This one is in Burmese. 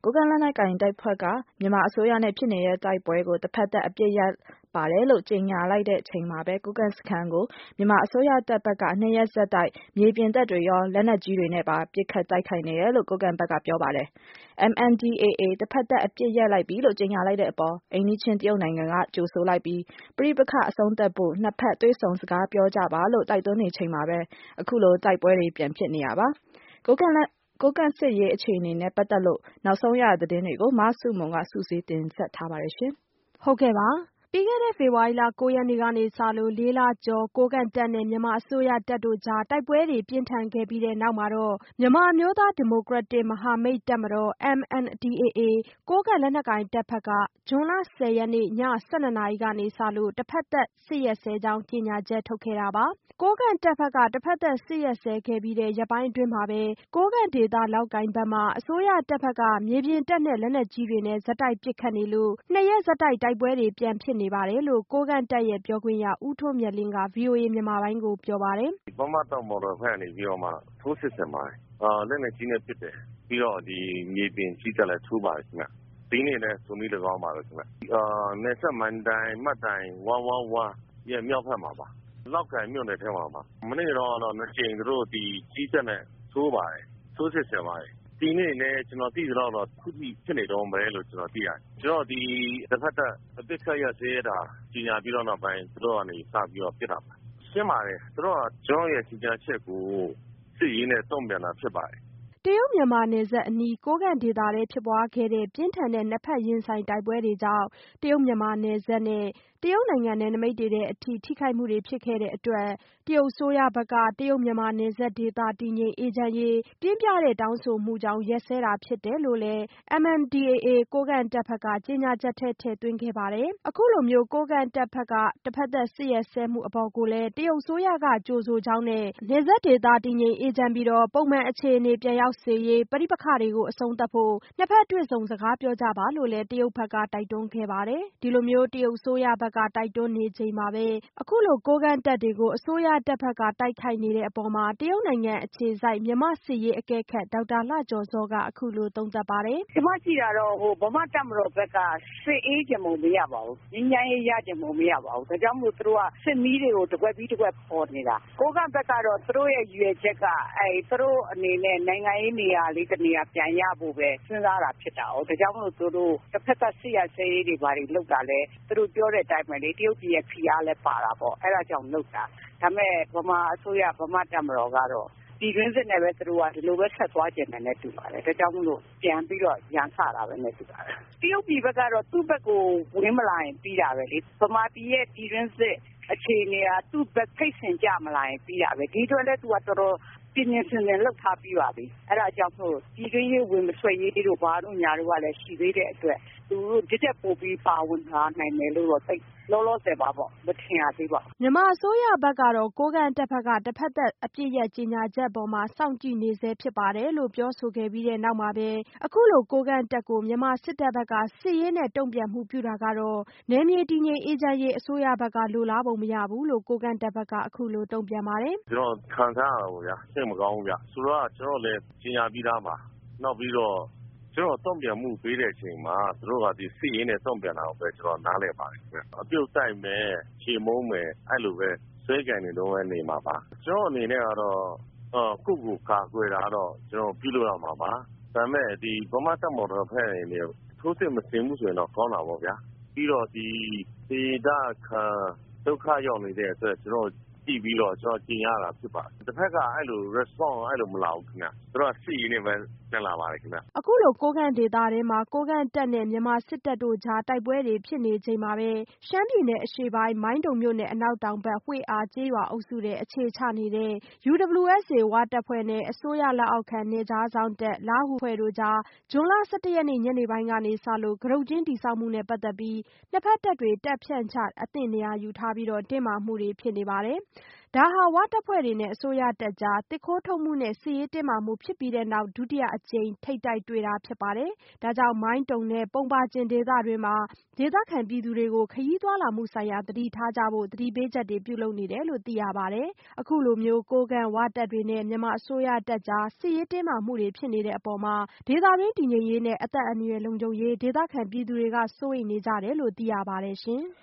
ကိုးကန့်လက်နက်ကိုင်တပ်ဖွဲ့ကမြန်မာအစိုးရနဲ့ဖြစ်နေတဲ့တိုက်ပွဲကိုတဖက်သတ်အပစ်ရပ်ပါတယ်လို့ကြေညာလိုက်တဲ့အချိန်မှာပဲကိုးကန့်စခန်းကိုမြန်မာအစိုးရတပ်ဘက်က2 ရက်ဆက်တိုက်မြေပြင်တပ်တွေရောလက်နက်ကြီးတွေနဲ့ပါပစ်ခတ်တိုက်ခိုက်နေတယ်လို့ကိုးကန့်ဘက်ကပြောပါတယ်။ MNDAA တဖက်သတ်အပစ်ရပ်လိုက်ပြီလို့ကြေညာလိုက်တဲ့အပေါ်အိမ်နီးချင်းတရုတ်နိုင်ငံကကြိုဆိုလိုက်ပြီးပဋိပက္ခအဆုံးသတ်ဖို့နှစ်ဖက်တွေ့ဆုံစကားပြောကြပါလို့တိုက်တွန်းနေချိန်မှာပဲအခုလိုတိုက်ပွဲတွေပြန်ဖြစ်နေတာပါ။ကိုးကန့်စစ်ရေးအခြေအနေနဲ့ပတ်သက်လို့နောက်ဆုံးရသတင်းတွေကိုမဆုမွန်ကစုစည်းတင်ဆက်ထားပါတယ်။ပြီးခဲ့တဲ့ဖေဖော်ဝါရီလ 9 ရက်နေ့ကစလို့ 4 လကျော်ကိုးကန့်တပ်နဲ့မြန်မာအစိုးရတပ်တို့ကြားတိုက်ပွဲတွေပြင်းထန်ခဲ့ပြီးတဲ့နောက်မှာတော့ မြန်မာအမျိုးသားဒီမိုကရက်တစ်မဟာမိတ်တပ်မတော် MNDAA ကိုးကန့်လက်နက်ကိုင်တပ်ဘက်က ဇွန်လ 10 ရက်နေ့ ည 12 နာရီကစလို့ တဖက်သတ်စစ်ရပ်စဲကြောင်းကြေညာချက်ထုတ်ခဲ့တာပါ။ ကိုးကန့်တပ်ဘက်ကတဖက်သတ်စစ်ရပ်စဲခဲ့ပြီးတဲ့ရက်ပိုင်းအတွင်းမှာပဲကိုးကန့်ဒေသလောက်ကိုင်ဘက်မှာအစိုးရတပ်ဘက်ကမြေပြင်တပ်နဲ့လက်နက်ကြီးတွေနဲ့ဆက်တိုက်ပစ်ခတ်နေလို့ 2 ရက်ဆက်တိုက်တိုက်ပွဲတွေပြန်ဖြစ်နေပါတယ်လို့ကိုးကန့်တပ်ရဲ့ပြောခွင့်ရဦးထွန်းမြတ်လင်းက VOA မြန်မာပိုင်းကိုပြောပါတယ်။ “ဗမာ့တပ်မတော်ဘက်ကနေပြီးတော့မှထိုးစစ်ဆင်ပါတယ်။လက်နက်ကြီးနဲ့ပစ်တယ်။ပြီးတော့မြေပြင်ချီတက်လည်းထိုးပါတယ်ခင်ဗျ။ဒီနေ့လည်းထိုနည်း၎င်းပါပဲခင်ဗျ။နယ်စပ်မိုင်တိုင်မှတ်တိုင်111ရဲ့မြောက်ဘက်မှာပါ။လောက်ကိုင်မြို့နယ်ထဲမှာပါ။မနေ့ကတော့2 ကြိမ်သူတို့ကြီးတက်နဲ့ထိုးပါတယ်။ထိုးစစ်ဆင်ပါတယ်။ဒီနေ့လည်းကျွန်တော်သိသလောက်တော့ခုထိဖြစ်နေတုန်းပဲလို့ကျွန်တော်သိရတယ်။ကျွန်တော်တစ်ဖက်သက်အပစ်ခတ်ရပ်စဲတာကြေညာပြီးတော့နောက်ပိုင်းသူတို့ကနေစပြီးတော့ပစ်တာပါ။ရှင်းပါတယ်။သူတို့ကကျွန်တော်ရဲ့ကြေညာချက်ကိုစစ်ရေးနဲ့တုံ့ပြန်တာဖြစ်ပါတယ်။တရုတ်မြန်မာနယ်စပ်အနီးကိုးကန့်ဒေသထဲဖြစ်ပွားခဲ့တဲ့ပြင်းထန်တဲ့နှစ်ဖက်ရင်ဆိုင်တိုက်ပွဲတွေကြောင့်တရုတ်မြန်မာနယ်စပ်နဲ့တရုတ်နိုင်ငံနယ်နိမိတ်တွေအထိထိခိုက်မှုတွေဖြစ်ခဲ့တဲ့အတွက်တရုတ်အစိုးရဘက်ကတရုတ်မြန်မာနယ်စပ်ဒေသတည်ငြိမ်အေးချမ်းရေးပြင်းပြတဲ့တောင်းဆိုမှုကြောင့်ရပ်စဲတာဖြစ်တယ်လို့လည်း MNDAA ကိုးကန့်တပ်ဘက်ကကြေညာချက်ထဲထည့်သွင်းခဲ့ပါတယ်။အခုလိုကိုးကန့်တပ်ဘက်ကတဖက်သတ်စစ်ရပ်စဲမှုအပေါ်ကိုလည်းတရုတ်အစိုးရကကြိုဆိုကြောင်းနဲ့နယ်စပ်ဒေသတည်ငြိမ်အေးချမ်းပြီးပုံမှန်အခြေအနေပြန်ရောက်စေရေးပဋိပက္ခတွေကိုအဆုံးသတ်ဖို့နှစ်ဖက်တွေ့ဆုံစကားပြောကြပါလို့လည်းတရုတ်ဘက်ကတိုက်တွန်းခဲ့ပါတယ်။ဒီလိုတရုတ်အစိုးရဘက်ကတိုက်တွန်းနေချိန်မှာပဲအခုလိုကိုးကန့်တပ်တွေကိုအစိုးရတပ်ဘက်ကတိုက်ခိုက်နေတဲ့အပေါ်မှာတရုတ်နိုင်ငံအခြေစိုက်မြန်မာ့စစ်ရေးအကဲခတ်ဒေါက်တာလှကျော်ဇောကအခုလိုသုံးသပ်ပါတယ်။ကျွန်မကြည့်တာတော့ဗမာတပ်မတော်ဘက်ကစစ်အေးချင်ပုံမရပါဘူး။ငြိမ်းချမ်းရေးရချင်ပုံမရပါဘူး။ဒါကြောင့်မို့သူတို့ကစစ်မီးတွေကိုတကွက်ပြီးတကွက်ပေါ်နေတာ။ကိုးကန့်ဘက်ကတော့သူတို့ရဲ့ရည်ရွယ်ချက်ကသူတို့အနေနဲ့နိုင်ငံရေးနေရာလေးတစ်နေရာပြန်ရဖို့ပဲစဉ်းစားတာဖြစ်တာ။ဒါကြောင့်မို့သူတို့တစ်ဖက်ကစစ်ရစဲရေးတွေဘာတွေလုပ်တာလဲသူတို့ပြောတဲ့အတိုင်းပဲလေတရုတ်ပြည်ရဲ့ဖိအားလဲပါတာပေါ့။အဲဒါကြောင့်လုပ်တာ။ဒါပေမဲ့ဗမာအစိုးရဗမာတပ်မတော်ကတော့ပြည်တွင်းစစ်နဲ့ပဲသူတို့ကဒီလိုပဲဆက်သွားကျင်တယ်နဲ့တူပါတယ်။ဒါကြောင့်မို့လို့ပြန်ပြီးတော့ရန်စတာပဲနဲ့တူပါတယ်။တရုတ်ပြည်ဘက်ကတော့သူ့ဘက်ကိုဝင်မလာရင်ပြီးတာပဲလေ။ဗမာပြည်ရဲ့ပြည်တွင်းစစ်အခြေအနေကသူ့ဘက်ဖိတ်ဆင်ကြမလာရင်ပြီးတာပဲ။ဒီအတွက်လည်းသူကတော်တော်ပြင်းပြင်းစင်စင်လှုပ်ထားပြီးပါပြီ။အဲဒါကြောင့်မို့ပြည်တွင်းရေးဝင်မဆွဲရေးတို့ဘာတို့ညာတို့ကလည်းရှိသေးတဲ့အတွက်သူတို့ဒီတက်ပို့ပြီးပါဝင်လာနိုင်တယ်လို့တော့သိလောလောဆယ်ပါပေါ့မထင်ရသေးပါဘူး။မြန်မာအစိုးရဘက်ကတော့ကိုးကန့်တပ်ဘက်ကတဖက်သက်အပစ်ရပ်ကြေညာချက်ပေါ်မှာစောင့်ကြည့်နေဆဲဖြစ်ပါတယ်လို့ပြောဆိုခဲ့ပြီးတဲ့နောက်မှာပဲအခုလိုကိုးကန့်တပ်ကိုမြန်မာစစ်တပ်ဘက်ကစစ်ရေးနဲ့တုံ့ပြန်မှုပြုတာကတော့နယ်မြေတည်ငြိမ်အေးချမ်းရေးအစိုးရဘက်ကလိုလားပုံမရဘူးလို့ကိုးကန့်တပ်ဘက်ကအခုလိုတုံ့ပြန်ပါတယ်။ကျွန်တော်ခံစားရတာပေါ့ဗျာစိတ်မကောင်းဘူးဗျ။ဆိုတော့ကျွန်တော်လည်းကြေညာပြီးသားပါ။နောက်ပြီးတော့ကျွန်တော်တုံ့ပြန်မှုပေးတဲ့အချိန်မှာသူတို့ကစစ်ရေးနဲ့တုံ့ပြန်တာကိုပဲကျွန်တော်နားလည်ပါတယ်ခင်ဗျ။အပြုတ်တိုက်မယ်ခြေမုန်းမယ်အဲ့လိုပဲဆွဲကြံနေတော့ပဲနေမှာပါ။ကျွန်တော်အနေနဲ့ကတော့ကိုယ့်ကိုကာကွယ်တာတော့ကျွန်တော်ပြုလုပ်ရမှာပါ။ဒါပေမဲ့ဗမာတပ်မတော်ဖက်အနေနဲ့ထိုးစစ်မဆင်ဘူးဆိုရင်တော့ကောင်းတာပေါ့ဗျာ။ပြီးတော့ဒေသခံဒုက္ခရောက်နေတဲ့အတွက်ကျွန်တော်ကြည့်ပြီးတော့ကျွန်တော်ကျင်ရတာဖြစ်ပါတယ်။တစ်ဖက်ကအဲ့လို response အဲ့လိုမလာဘူးခင်ဗျ။သူတို့စစ်ရေးနဲ့ပဲပြန်လာပါတယ်ခင်ဗျ။အခုလိုကိုးကန့်ဒေသထဲမှာကိုးကန့်တပ်နဲ့မြန်မာစစ်တပ်တို့ကြားတိုက်ပွဲတွေဖြစ်နေချိန်မှာပဲရှမ်းပြည်နယ်အရှေ့ပိုင်းမိုင်းတုံမြို့နယ်အနောက်တောင်ဘက်ဝှေ့အာကျေးရွာအုပ်စုထဲအခြေချနေတဲ့ UWSA ဝတပ်ဖွဲ့နဲ့အစိုးရလက်အောက်ခံနယ်ခြားစောင့်တပ်လားဟူအဖွဲ့တို့ကြားဇွန်လ 11 ရက်နေ့ညနေပိုင်းကစလို့ကတုတ်ကျင်းတည်ဆောက်မှုနဲ့ပတ်သက်ပြီးနှစ်ဖက်တပ်တွေတပ်ဖြန့်ချအသင့်နေရာယူထားပြီးတင်းမာမှုတွေဖြစ်နေပါတယ်။ဒါဟာဝတပ်ဖွဲ့တွေနဲ့အစိုးရတပ်ကြားသစ်ခိုးထုတ်မှုနဲ့စစ်ရေးတင်းမာမှုဖြစ်ပြီးတဲ့နောက်ဒုတိယအကြိမ်ထိပ်တိုက်တွေ့တာဖြစ်ပါတယ်။ ဒါကြောင့် မိုင်းတုံနဲ့ပုံပါကျင်ဒေသတွေမှာ ဒေသခံပြည်သူတွေကို ခရီးသွားလာမှုဆိုင်ရာသတိထားကြဖို့ သတိပေးချက်တွေပြုလုပ်နေတယ်လို့သိရပါတယ်။ အခုလိုမျိုး ကိုးကန့် ဝတပ်တွေနဲ့ မြန်မာအစိုးရတပ်ကြား စစ်ရေးတင်းမာမှုတွေဖြစ်နေတဲ့အပေါ်မှာ ဒေသတွင်းတည်ငြိမ်ရေးနဲ့ အသက်အန္တရာယ်လုံခြုံရေး ဒေသခံပြည်သူတွေက စိုးရိမ်နေကြတယ်လို့သိရပါတယ်ရှင်။